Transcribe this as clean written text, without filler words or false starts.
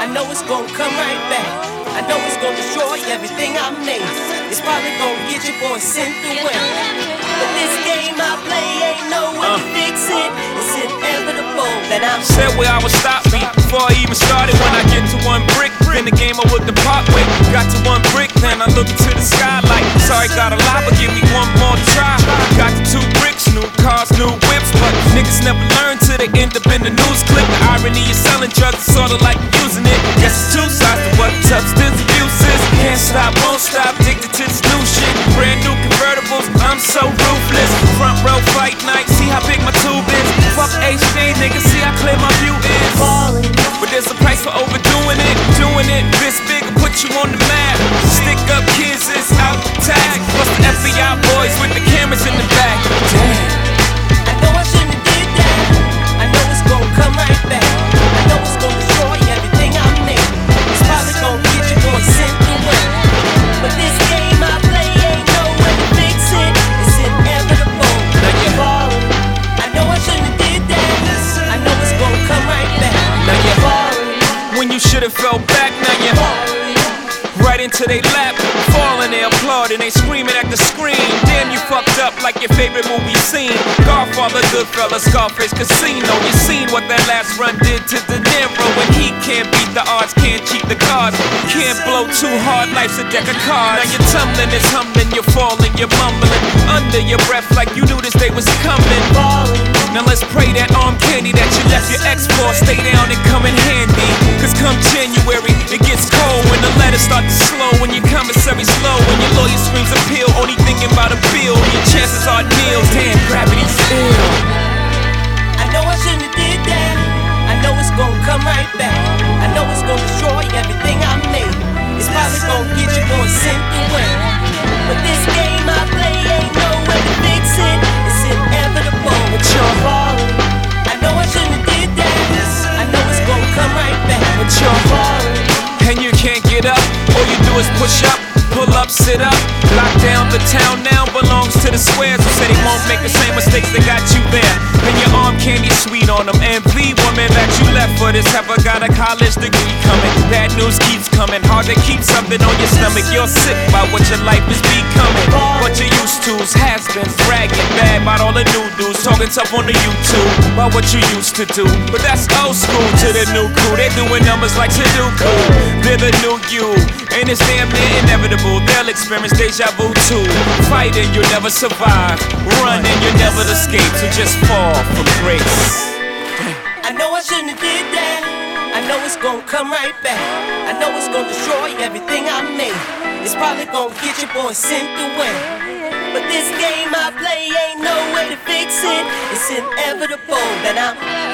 I know it's gonna come right back. I know it's gonna destroy everything I made. It's probably gonna get your boy sent away. But this game I play ain't no way to fix it. It's inevitable that I'm said where I would stop me before I even started. When I get to one brick, then the game I would depart with. Got to one brick, then I look into the sky like, sorry, got a lot, but give me one more try. Got to 2 bricks, new cars, new whips, but niggas never learn till they end up in the news clip. The irony is selling drugs, is sorta like using it. Guess it's 2 sides to what substance abuse is. Can't stop, won't stop, addicted to this new shit. Brand new convertibles, I'm so ruthless. Front row fight night, see how big my tube is. Fuck HD, nigga, see how clear my view is. But there's a price for overdoing it. Doing it this big will put you on the map. Stick up kids is out tag. Plus the FBI boys with the cameras in the back. Damn. I know I shouldn't have did that. I know it's gonna come right back. I know it's gonna destroy everything I made. It's probably gonna get your boy sent away. But this game I play ain't no way to fix it. It's inevitable. Now you're falling. I know I shouldn't have did that. I know it's gonna come right back. Now you're falling. When you should've fell back, now you're falling. Right into they lap, falling, they applaud and they screaming at the screen. Damn, you fucked up like your favorite movie scene. Godfather, Goodfellas, Scarface, Casino. You seen what that last run did to De Niro. When he can't beat the odds, can't cheat the cards. Can't blow too hard, life's a deck of cards. Now you're tumbling, it's humbling, you're falling, you're mumbling under your breath like you knew this day was coming. Now let's pray that arm candy that you left your ex for stay down and come in handy. Cause come January, it gets cold when the letters start to slow. When your commissary slow, when your lawyer screams appeal, only thinking about a bill. Your chances are nil. Damn, gravity's ill. I know I shouldn't have did that. I know it's gonna come right back. I know it's gonna destroy everything I made. It's probably gonna get your boy sent away. But this game I play ain't no way to fix it. It's inevitable. But you're falling. I know I shouldn't have did that. I know it's gonna come right back. But you're falling. And you can't get up, all you do is push up, pull up, sit up. Lock down, the town now belongs to the squares. Who said he won't make the same mistakes that got you there? And your arm candy sweet on them. And the woman that you left for this heifer got a college degree coming. Bad news keeps coming, hard to keep something on your stomach. You're sick by what your life is becoming. What you used to's, has-beens, bragging bad about all the new dudes. Talking tough on the YouTube about what you used to do. But that's old school to the new crew. They're doing numbers like Sudoku. They're the new you, and it's damn near inevitable. They'll experience deja vu too. Fighting, you'll never survive. Running, you'll never escape. So just fall from grace. I know I shouldn't have did that. I know it's gonna come right back. I know it's gonna destroy everything I made. It's probably gonna get your boy sent away. But this game I play ain't no way to fix it. It's inevitable that I'm